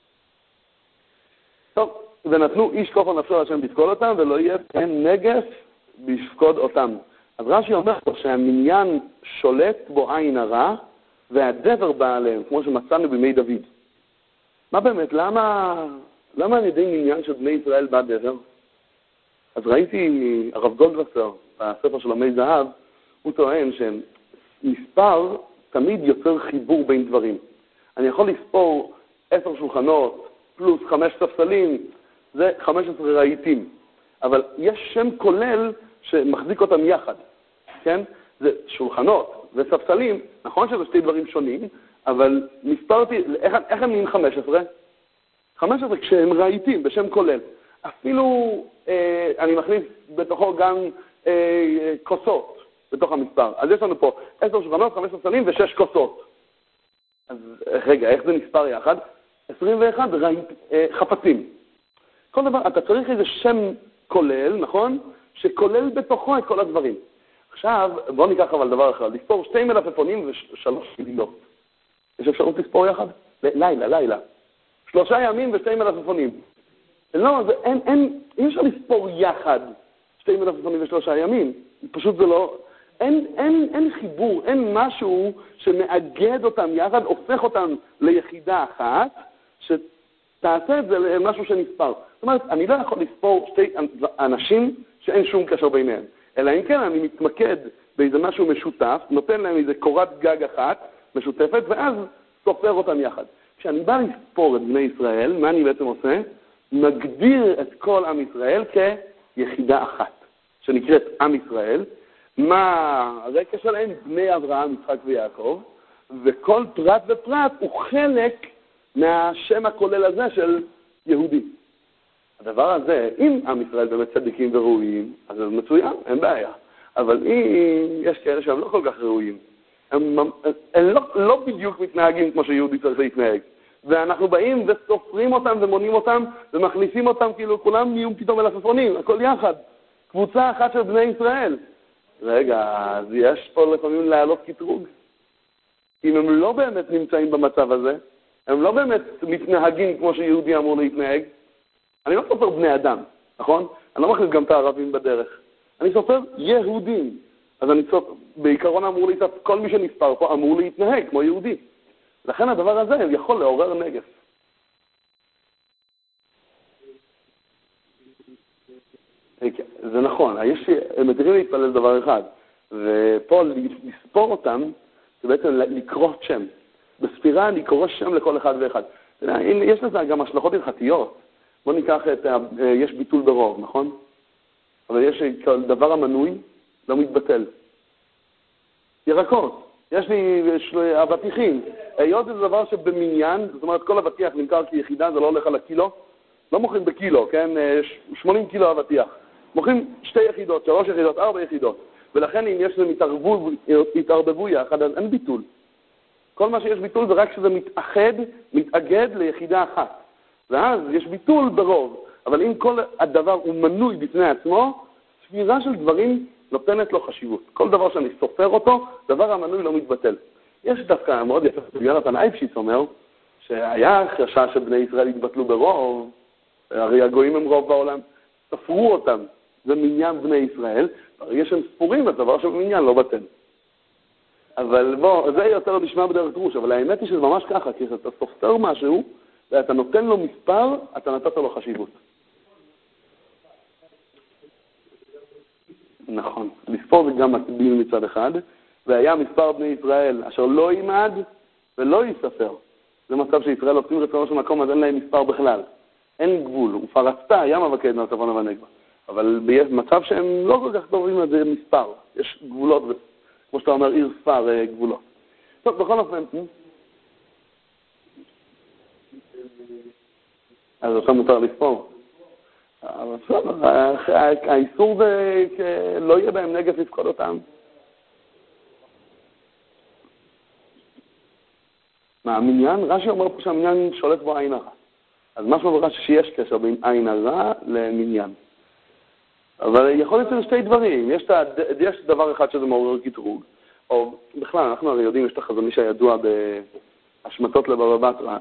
Speaker 1: טוב, ונתנו איש כופר נפשו להשם בפקוד אותם, ולא יהיה פן נגף בפקוד אותם. אז רש"י אומר פה שהמניין שולט בו עין הרע, והדבר בא עליהם, כמו שמצאנו בימי דוד. מה באמת, למה, למה על ידי מניין של בני ישראל בא דבר? אז ראיתי הרב גולדווסר, בספר של עמי זהב, הוא טוען שמספר תמיד יוצר חיבור בין דברים. אני יכול לספור עשר שולחנות, פלוס חמש ספסלים, זה חמש עשרה רהיטים. אבל יש שם כולל שמחזיק אותם יחד, כן? זה שולחנות וספסלים, נכון שזה שתי דברים שונים, אבל מספרתי, איך, איך הם נהיים חמש עשרה? חמש עשרה כשהם רהיטים, בשם כולל. אפילו אה, אני מכניס בתוכו גם אה, כוסות בתוך המספר. אז יש לנו פה עשר שולחנות, חמש ספסלים ושש כוסות. אז רגע, איך זה מספר יחד? עשרים ואחת רהיט, אה, חפצים. כל דבר, אתה צריך איזה שם כולל, נכון? שכולל בתוכו את כל הדברים. עכשיו, בואו ניקח אבל דבר אחר, לספור שתי מלפפונים ושלוש מילות. יש אפשרות לספור יחד? לילה, לילה. שלושה ימים ושתי מלפפונים. לא, זה, אין, אין, אי אפשר לספור יחד שתי מלפפונים ושלושה ימים. פשוט זה לא, אין, אין, אין חיבור, אין משהו שמאגד אותם יחד, הופך אותם ליחידה אחת, שתעשה את זה למשהו שנספר. זאת אומרת, אני לא יכול לספור שתי אנשים שאין שום קשר ביניהם. אלא אם כן, אני מתמקד באיזה משהו משותף, נותן להם איזה קורת גג אחת משותפת, ואז סופר אותם יחד. כשאני בא לספור את בני ישראל, מה אני בעצם עושה? מגדיר את כל עם ישראל כיחידה אחת, שנקראת עם ישראל. מה הרקע שלהם? בני אברהם, יצחק ויעקב, וכל פרט ופרט הוא חלק מהשם הכולל הזה של יהודי. הדבר הזה, אם עם ישראל באמת צדיקים וראויים, אז זה מצוין, אין בעיה. אבל אם יש כאלה שהם לא כל כך ראויים, הם, הם לא, לא בדיוק מתנהגים כמו שיהודי צריך להתנהג. ואנחנו באים וסופרים אותם ומונים אותם ומכניסים אותם, כאילו כולם נהיו פתאום מלפפונים, הכל יחד. קבוצה אחת של בני ישראל. רגע, אז יש פה לפעמים לעלות קטרוג. אם הם לא באמת נמצאים במצב הזה, הם לא באמת מתנהגים כמו שיהודי אמור להתנהג, אני לא סופר בני אדם, נכון? אני לא מכניס גם את הערבים בדרך. אני סופר יהודים. אז אני סופר, בעיקרון אמור להתנהג, כל מי שנספר פה אמור להתנהג כמו יהודי. לכן הדבר הזה יכול לעורר נגף. זה נכון, יש, הם מתחילים להתפלל דבר אחד, ופה לספור אותם, זה בעצם לקרוא שם. בספירה לקרוא שם לכל אחד ואחד. יש לזה גם השלכות הלכתיות. בוא ניקח את, יש ביטול ברוב, נכון? אבל יש דבר המנוי לא מתבטל. ירקות, יש לי אבטיחים. היות זה דבר שבמניין, זאת אומרת כל אבטיח נמכר כיחידה, זה לא הולך על הקילו, לא מוכרים בקילו, כן? שמונים קילו אבטיח. מוכרים שתי יחידות, שלוש יחידות, ארבע יחידות. ולכן אם יש להם התערבו, התערבבו יחד, אז אין ביטול. כל מה שיש ביטול זה רק שזה מתאחד, מתאגד ליחידה אחת. ואז יש ביטול ברוב. אבל אם כל הדבר הוא מנוי בפני עצמו, ספירה של דברים נותנת לו חשיבות. כל דבר שאני סופר אותו, דבר המנוי לא מתבטל. יש דווקא מאוד יפה, יונתן אייבשיץ אומר, שהיה חשש שבני ישראל התבטלו ברוב, הרי הגויים הם רוב בעולם, ספרו אותם, זה מניין בני ישראל, הרי יש הם ספורים, הדבר שבמניין לא בטל. אבל בוא, זה יותר נשמע בדרך דרוש, אבל האמת היא שזה ממש ככה, כי אתה סופר משהו, ואתה נותן לו מספר, אתה נתת לו חשיבות. נכון, לספור זה גם מקביל מצד אחד, והיה מספר בני ישראל אשר לא יימד ולא ייספר. זה מצב שישראל עושים רצונו של מקום, אז אין להם מספר בכלל. אין גבול, ופרצת ים אבקד מהצפון ובנגב. אבל במצב שהם לא כל כך טובים לזה מספר. יש גבולות, כמו שאתה אומר, עיר ספר גבולות. טוב, בכל אופן, אז עכשיו מותר לספור. אבל בסדר, האיסור זה לא יהיה בהם נגף לפקוד אותם. מה, המניין, רש"י אומר פה שהמניין שולט בו עין הרע. אז משהו ברש"י שיש קשר בין עין הרע למניין. אבל יכול להיות שזה שתי דברים. יש, תה, יש דבר אחד שזה מעורר קטרוג, או בכלל, אנחנו הרי יודעים, יש את החזון איש הידוע בהשמטות לבבא בתרא.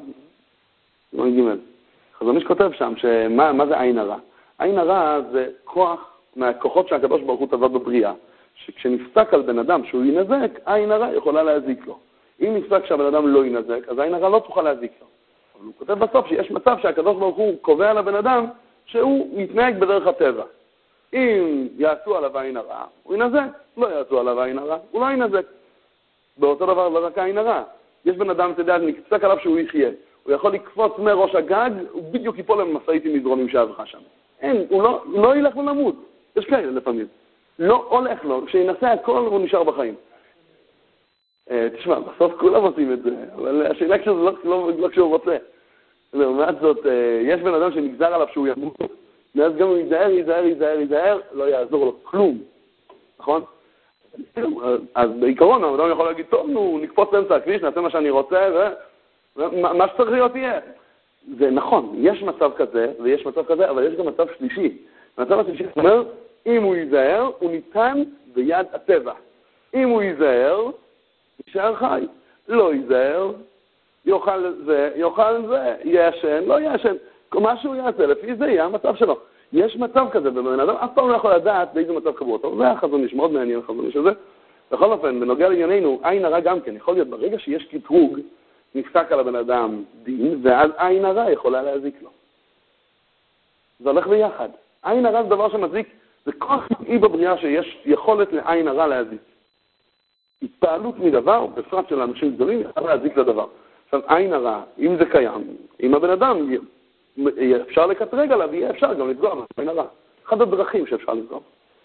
Speaker 1: חזון איש כותב שם, שמה, מה זה עין הרע? עין הרע זה כוח מהכוחות שהקדוש ברוך הוא טבע בבריאה, שכשנפסק על בן אדם שהוא ינזק, עין הרע יכולה להזיק לו. אם נפסק שהבן אדם לא ינזק, אז עין הרע לא תוכל להזיק לו. אבל הוא כותב בסוף שיש מצב שהקדוש ברוך הוא קובע לבן אדם שהוא מתנהג בדרך הטבע. אם יעשו עליו עין הרע, הוא ינזק. לא יעשו עליו עין הרע, הוא לא ינזק. באותו דבר לא רק עין הרע. יש בן אדם, אתה יודע, נפסק עליו שהוא יחיה. הוא יכול לקפוץ מראש הגג, הוא בדיוק ייפול למשאית עם מזרונים שעברה שם. אין, הוא לא, הוא לא ילך לו למות. יש כאלה לפעמים. לא הולך לו, כשינסה הכל הוא נשאר בחיים. תשמע, בסוף כולם עושים את זה, אבל השאלה כשזה לא, לא, לא כשהוא רוצה. לעומת זאת, יש בן אדם שנגזר עליו שהוא ימות, ואז גם הוא ייזהר, ייזהר, ייזהר, ייזהר, לא יעזור לו כלום. נכון? אז בעיקרון, האדם יכול להגיד, טוב, נו, נקפוץ באמצע הכביש, נעשה מה שאני רוצה, ומה שצריך להיות יהיה. זה נכון, יש מצב כזה, ויש מצב כזה, אבל יש גם מצב שלישי. המצב השלישי אומר, אם הוא ייזהר, הוא ניתן ביד הטבע. אם הוא ייזהר, יישאר חי. לא ייזהר, יאכל זה, יאכל זה, ישן, לא ישן. מה שהוא יעשה, לפי זה יהיה המצב שלו. יש מצב כזה, ובן אדם אף פעם לא יכול לדעת באיזה מצב קבוע. טוב, זה החזון איש, מאוד מעניין החזון איש הזה. בכל אופן, בנוגע לענייננו, עין הרע גם כן, יכול להיות ברגע שיש קטרוג, נפסק על הבן אדם דין, ואז עין הרע יכולה להזיק לו. זה הולך ביחד. עין הרע זה דבר שמזיק, זה כוח טבעי בבריאה שיש יכולת לעין הרע להזיק. התפעלות מדבר, בפרט של אנשים גדולים, יכול להזיק לדבר. עכשיו, עין הרע, אם זה קיים, אם הבן אדם אפשר לקטרג עליו, יהיה אפשר גם לפגוע בעין הרע. אחד הדרכים שאפשר לפגוע.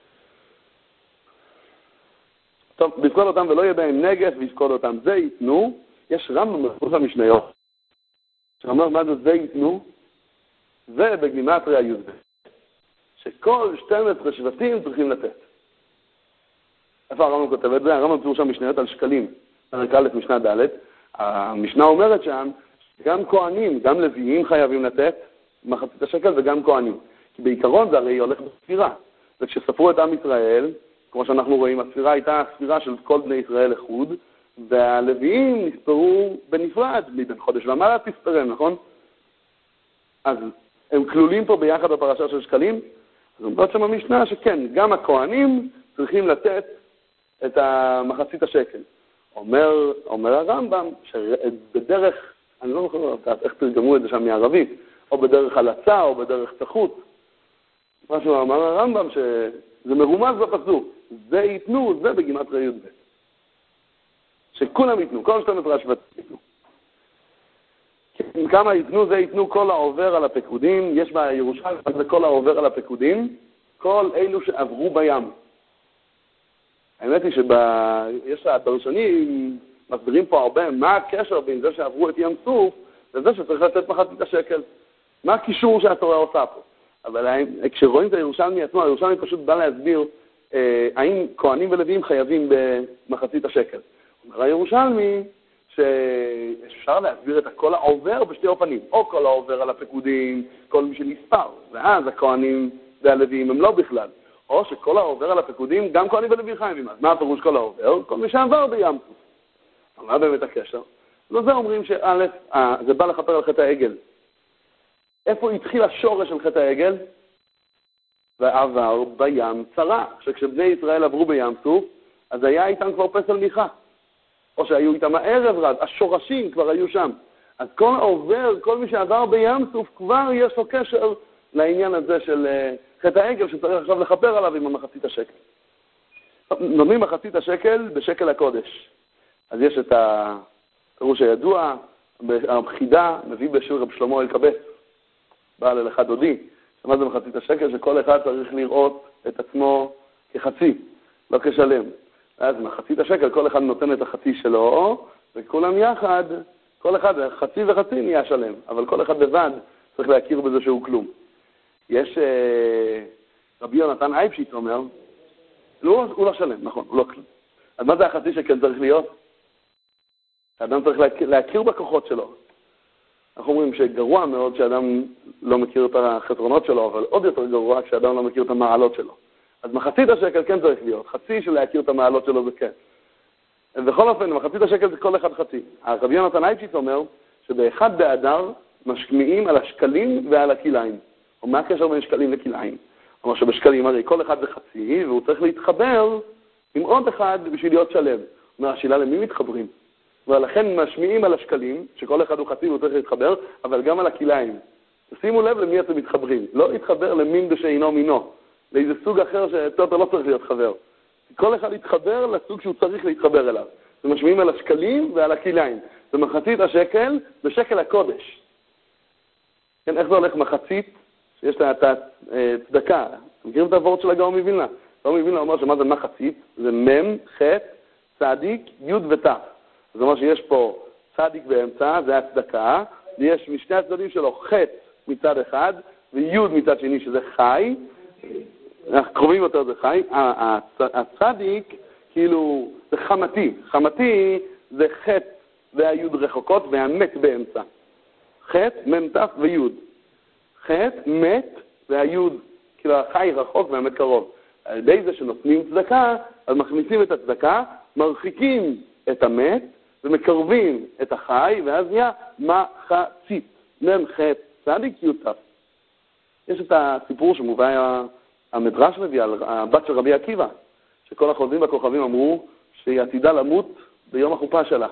Speaker 1: טוב, לפקוד אותם ולא יהיה בהם נגף, ויפקוד אותם. זה ייתנו, יש רמב"ם בפירוש המשניות, שאומר מה זה זה ייתנו, זה בגימטריה י"ב, שכל שתים עשרה שבטים צריכים לתת. איפה הרמב"ם כותב את זה? הרמב"ם בפירוש המשניות על שקלים, פרק א' משנה ד', המשנה אומרת שם, גם כהנים, גם לוויים חייבים לתת מחצית השקל וגם כהנים. כי בעיקרון זה הרי הולך בספירה. וכשספרו את עם ישראל, כמו שאנחנו רואים, הספירה הייתה הספירה של כל בני ישראל לחוד, והלוויים נספרו בנפרד, מבין חודש ומעלה תספרם, נכון? אז הם כלולים פה ביחד בפרשה של שקלים, אז אומרת שם המשנה שכן, גם הכהנים צריכים לתת את המחצית השקל. אומר, אומר הרמב"ם שבדרך, אני לא יכול לדעת איך תרגמו את זה שם מערבית, או בדרך הלצה או בדרך צחות. משהו אמר הרמב"ם שזה מרומז בפסוק, זה ייתנו, זה בגימטריה י"ב. שכולם ייתנו, כל שתים עשרה שבטים ייתנו. כמה ייתנו, זה ייתנו כל העובר על הפקודים, יש בירושלים, זה כל העובר על הפקודים, כל אלו שעברו בים. האמת היא שיש הדרשנים מסבירים פה הרבה, מה הקשר בין זה שעברו את ים סוף, לזה שצריך לתת מחצית השקל. מה הקישור שהתורה עושה פה? אבל כשרואים את הירושלמי עצמו, הירושלמי פשוט בא להסביר אה, האם כהנים ולוויים חייבים במחצית השקל. אומר הירושלמי שאפשר להסביר את הכל העובר בשתי אופנים, או כל העובר על הפקודים, כל מי שנספר, ואז הכהנים והלוויים הם לא בכלל, או שכל העובר על הפקודים, גם כהנים ולוויים חייבים. אז מה הפירוש כל העובר? כל מי שעבר בים סוף. אבל מה באמת הקשר? לזה אומרים שא', זה בא לכפר על חטא העגל. איפה התחיל השורש של חטא העגל? ועבר בים צרה. שכשבני ישראל עברו בים סוף, אז היה איתם כבר פסל מיכה. או שהיו איתם הערב רב, השורשים כבר היו שם. אז כל העובר, כל מי שעבר בים סוף, כבר יש לו קשר לעניין הזה של חטא העגל, שצריך עכשיו לחפר עליו עם המחצית השקל. נותנים מחצית השקל בשקל הקודש. אז יש את הפירוש הידוע, הבחידה, מביא בשיר רב שלמה אלקבץ, בעל אל אחד דודי. מה זה מחצית השקל? שכל אחד צריך לראות את עצמו כחצי, לא כשלם. אז מחצית השקל, כל אחד נותן את החצי שלו, וכולם יחד, כל אחד, חצי וחצי נהיה שלם, אבל כל אחד לבד צריך להכיר בזה שהוא כלום. יש אה, רבי יונתן אייבשיץ אומר, לא, הוא לא שלם, נכון, הוא לא כלום. אז מה זה החצי שקל צריך להיות? האדם צריך להכיר, להכיר בכוחות שלו. אנחנו אומרים שגרוע מאוד שאדם לא מכיר את החסרונות שלו, אבל עוד יותר גרוע כשאדם לא מכיר את המעלות שלו. אז מחצית השקל כן צריך להיות, חצי של להכיר את המעלות שלו זה כן. בכל אופן, מחצית השקל זה כל אחד חצי. הרבי יונתן אייבשיץ אומר שבאחד באדר משמיעים על השקלים ועל הכיליים. או מה הקשר בין שקלים לכיליים? אומר שבשקלים הרי כל אחד זה חצי, והוא צריך להתחבר עם עוד אחד בשביל להיות שלם. אומר, השאלה למי מתחברים? ולכן משמיעים על השקלים, שכל אחד הוא חצי והוא צריך להתחבר, אבל גם על הכיליים. שימו לב למי אתם מתחברים. לא להתחבר למין בשאינו מינו. לאיזה סוג אחר שאתה לא צריך להיות חבר. כל אחד יתחבר לסוג שהוא צריך להתחבר אליו. ומשמיעים על השקלים ועל הכיליים. ומחצית השקל בשקל הקודש. כן, איך זה הולך מחצית? שיש לה את הצדקה. אתם מכירים את העבורת של הגאון מווילנה? הגאון מווילנה אומר שמה זה מחצית? זה מם, חט, צדיק, יוד ותף. זאת אומרת שיש פה צדיק באמצע, זה הצדקה, ויש משני הצדדים שלו חט מצד אחד, ויוד מצד שני שזה חי, אנחנו קרובים יותר זה חי, הצדיק כאילו זה חמתי, חמתי זה חט והיוד רחוקות והמת באמצע. חט, ממתף ויוד. חט, מת והיוד, כאילו החי רחוק והמת קרוב. על ידי זה שנותנים צדקה, אז מכניסים את הצדקה, מרחיקים את המת, ומקרבים את החי, ואז נהיה מחצית. מם חט צדיק יותף. יש את הסיפור שמובא המדרש מביא על הבת של רבי עקיבא, שכל החוזים והכוכבים אמרו שהיא עתידה למות ביום החופה שלה.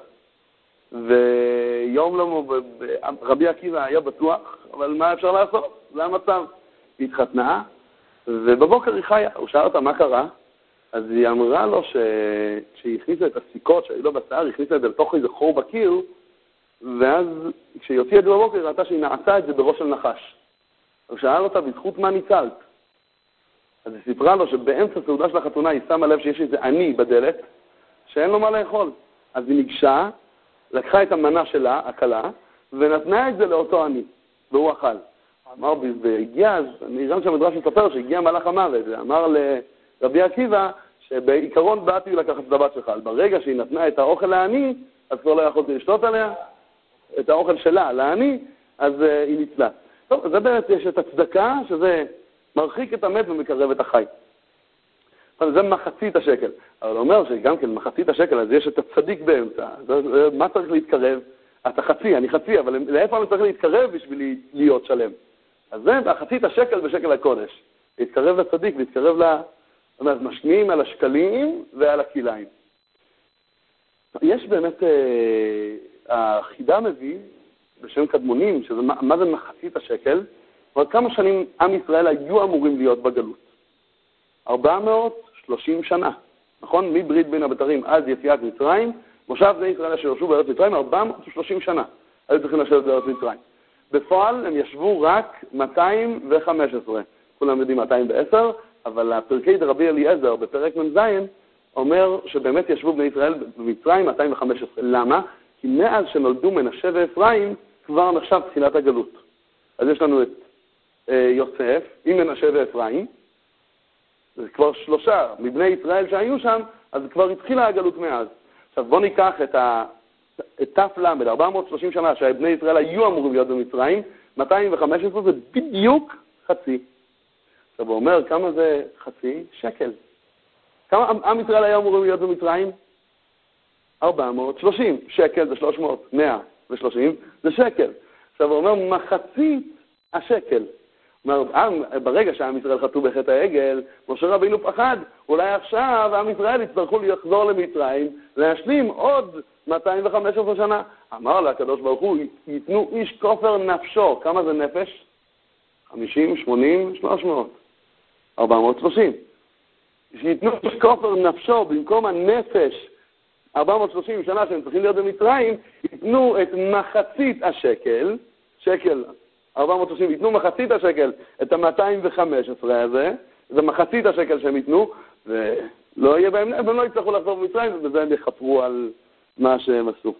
Speaker 1: ויום לא, רבי עקיבא היה בטוח, אבל מה אפשר לעשות? זה המצב. היא התחתנה, ובבוקר היא חיה. הוא שאל אותה מה קרה, אז היא אמרה לו שכשהיא הכניסה את הסיכות שהיו לו בשיער, היא הכניסה את זה לתוך איזה חור בקיר, ואז כשהיא הוציאה את זה בבוקר, ראתה שהיא נעצה את זה בראש של נחש. הוא שאל אותה, בזכות מה ניצלת? אז היא סיפרה לו שבאמצע סעודה של החתונה היא שמה לב שיש איזה עני בדלת, שאין לו מה לאכול. אז היא ניגשה, לקחה את המנה שלה, הקלה, ונתנה את זה לאותו עני, והוא אכל. אמר, והגיע, אז אני גם שהמדרש מספר שהגיע מלאך המוות, ואמר לרבי עקיבא, שבעיקרון באתי לקחת את הבת שלך. ברגע שהיא נתנה את האוכל לעני, אז כבר לא יכולתי לשתות עליה, את האוכל שלה לעני, אז uh, היא ניצלה. טוב, זה באמת יש את הצדקה, שזה מרחיק את המת ומקרב את החי. זה מחצית השקל. אבל הוא אומר שגם כן מחצית השקל, אז יש את הצדיק באמצע. מה צריך להתקרב? אתה חצי, אני חצי, אבל לאיפה אני צריך להתקרב בשביל להיות שלם? אז זה מחצית השקל בשקל הקודש. להתקרב לצדיק, להתקרב ל... זאת אומרת, משמיעים על השקלים ועל הכיליים. יש באמת, אה, החידה מביא, בשם קדמונים, שזה מה, מה זה מחצית השקל, ועוד כמה שנים עם ישראל היו אמורים להיות בגלות. ארבע מאות ושלושים שנה, נכון? מברית בין הבתרים עד יציאת מצרים, מושב בני ישראל אשר ישבו בארץ מצרים, ארבע מאות ושלושים שנה. היו צריכים לשבת בארץ מצרים. בפועל הם ישבו רק מאתיים וחמש עשרה. כולם יודעים מאתיים ועשר, אבל הפרקי דרבי אליעזר בפרק מ"ז אומר שבאמת ישבו בני ישראל במצרים מאתיים וחמש עשרה. למה? כי מאז שנולדו מנשה ואפרים כבר נחשב תחילת הגלות. אז יש לנו את אה, יוסף עם מנשה ואפרים, זה כבר שלושה מבני ישראל שהיו שם, אז כבר התחילה הגלות מאז. עכשיו בוא ניקח את ה... את תף למד, ארבע מאות ושלושים שנה שבני ישראל היו אמורים להיות במצרים, מאתיים וחמש עשרה זה בדיוק חצי. עכשיו הוא אומר, כמה זה חצי? שקל. כמה עם ישראל היה אמורים להיות במצרים? ארבע מאות ושלושים. שקל זה שלוש מאות, מאה ושלושים, זה שקל. עכשיו הוא אומר, מחצית השקל. אומר, ברגע שעם ישראל חטאו בחטא העגל, משה רבינו פחד, אולי עכשיו עם ישראל יצטרכו לחזור למצרים, להשלים עוד מאתיים וחמש עשרה שנה. אמר לה הקדוש ברוך הוא, ייתנו איש כופר נפשו. כמה זה נפש? חמישים, שמונים, שלוש מאות. ארבע מאות ושלושים. שייתנו איש כופר נפשו במקום הנפש, ארבע מאות ושלושים שנה שהם צריכים להיות במצרים, ייתנו את מחצית השקל, שקל, ארבע מאות ושלושים, ייתנו מחצית השקל, את ה-מאתיים וחמש עשרה הזה, זה מחצית השקל שהם ייתנו, ולא יהיה בהם, הם לא יצטרכו לחזור במצרים, ובזה הם יחפרו על מה שהם עשו.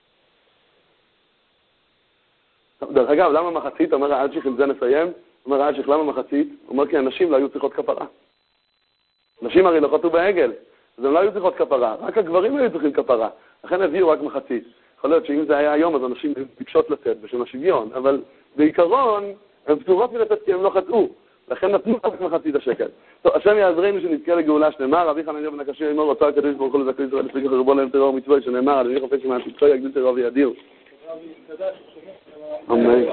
Speaker 1: דרך אגב, למה מחצית? אומר האלשיך, עם זה נסיים, אומר האלשיך, למה מחצית? אומר כי אנשים לא היו צריכות כפרה. נשים הרי לא חטאו בעגל, אז הם לא היו צריכות כפרה, רק הגברים היו צריכים כפרה, לכן הביאו רק מחצית. יכול להיות שאם זה היה היום, אז אנשים ביקשות לתת בשם השוויון, אבל בעיקרון הם פטורות מלתת כי הם לא חטאו, לכן נתנו רק מחצית השקל. טוב, השם יעזרנו שנזכה לגאולה שלמה, רבי חנניה בן עקשיא אמר, רצה הקדוש ברוך הוא לזכות ישראל לפי חרבו להם טרור מצוות, שנאמר, על ידי חופש מהפתחו יגדיל טרור וידיר. אמן.